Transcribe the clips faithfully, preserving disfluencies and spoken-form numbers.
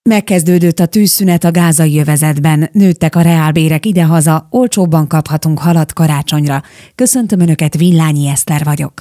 Megkezdődött a tűzszünet a gázai övezetben, nőttek a reálbérek idehaza, olcsóbban kaphatunk halat karácsonyra. Köszöntöm Önöket, Villányi Eszter vagyok.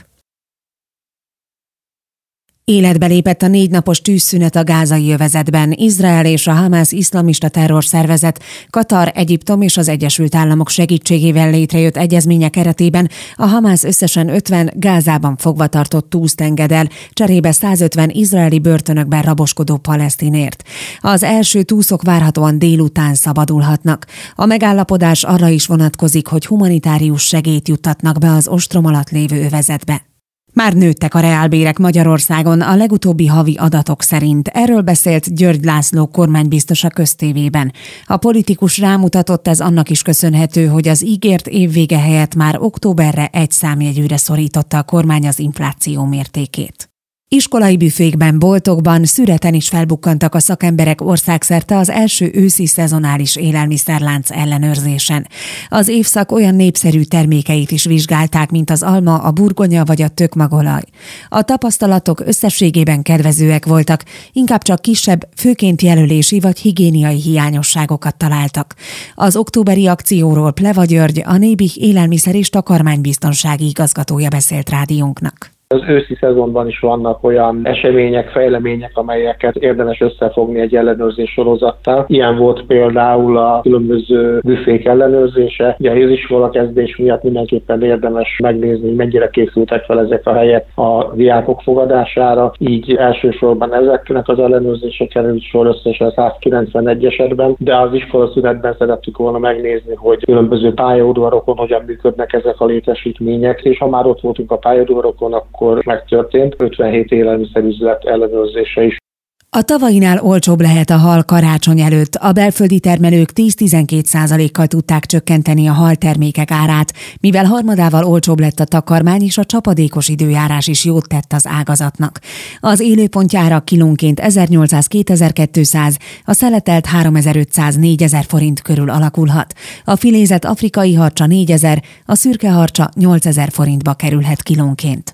Életbe lépett a négy napos tűzszünet a gázai övezetben. Izrael és a Hamász iszlamista terrorszervezet, Katar, Egyiptom és az Egyesült Államok segítségével létrejött egyezménye keretében a Hamász összesen ötven Gázában fogva tartott túszt enged el, cserébe százötven izraeli börtönökben raboskodó palesztinért. Az első túszok várhatóan délután szabadulhatnak. A megállapodás arra is vonatkozik, hogy humanitárius segélyt juttatnak be az ostrom alatt lévő övezetbe. Már nőttek a reálbérek Magyarországon a legutóbbi havi adatok szerint. Erről beszélt György László kormánybiztos a Köztévében. A politikus rámutatott, ez annak is köszönhető, hogy az ígért évvége helyett már októberre egy számjegyűre szorította a kormány az infláció mértékét. Iskolai büfékben, boltokban, szüreten is felbukkantak a szakemberek országszerte az első őszi szezonális élelmiszerlánc ellenőrzésen. Az évszak olyan népszerű termékeit is vizsgálták, mint az alma, a burgonya vagy a tökmagolaj. A tapasztalatok összességében kedvezőek voltak, inkább csak kisebb, főként jelölési vagy higiéniai hiányosságokat találtak. Az októberi akcióról Pleva György, a Nébih élelmiszer és takarmánybiztonsági igazgatója beszélt rádiónknak. Az őszi szezonban is vannak olyan események, fejlemények, amelyeket érdemes összefogni egy ellenőrzés sorozattal. Ilyen volt például a különböző büfék ellenőrzése. Ugye az iskola kezdés miatt mindenképpen érdemes megnézni, hogy mennyire készültek fel ezek a helyek a diákok fogadására. Így elsősorban ezeknek az ellenőrzése került sor összesen százkilencvenegy esetben, de az iskola szünetben szerettük volna megnézni, hogy különböző pályaudvarokon hogyan működnek ezek a létesítmények, és ha már ott voltunk a pályaudvarokon, akkor megtörtént ötvenhét élelmiszerüzlet ellenőrzése is. A tavainál olcsóbb lehet a hal karácsony előtt. A belföldi termelők tíz-tizenkét százalékkal tudták csökkenteni a haltermékek árát, mivel harmadával olcsóbb lett a takarmány, és a csapadékos időjárás is jót tett az ágazatnak. Az élőpontjára kilónként ezernyolcszáz-kétezer-kétszáz, a szeletelt háromezer-ötszáz-négyezer forint körül alakulhat. A filézett afrikai harcsa négyezer, a szürke harcsa nyolcezer forintba kerülhet kilónként.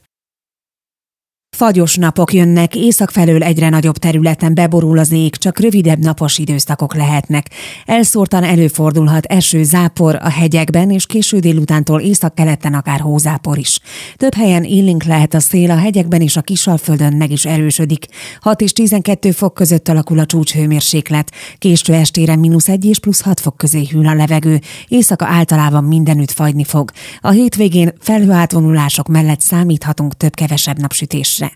Fagyos napok jönnek, észak felől egyre nagyobb területen beborul az ég, csak rövidebb napos időszakok lehetnek. Elszórtan előfordulhat eső, zápor a hegyekben, és késő délutántól északkeleten akár hózápor is. Több helyen élénk lehet a szél, a hegyekben és a Kisalföldön meg is erősödik. hat és tizenkét fok között alakul a csúcshőmérséklet. Késő estére mínusz egy és plusz hat fok közé hűl a levegő. Éjszaka általában mindenütt fagyni fog. A hétvégén felhőátvonulások mellett számíthatunk több-kevesebb napsütésre.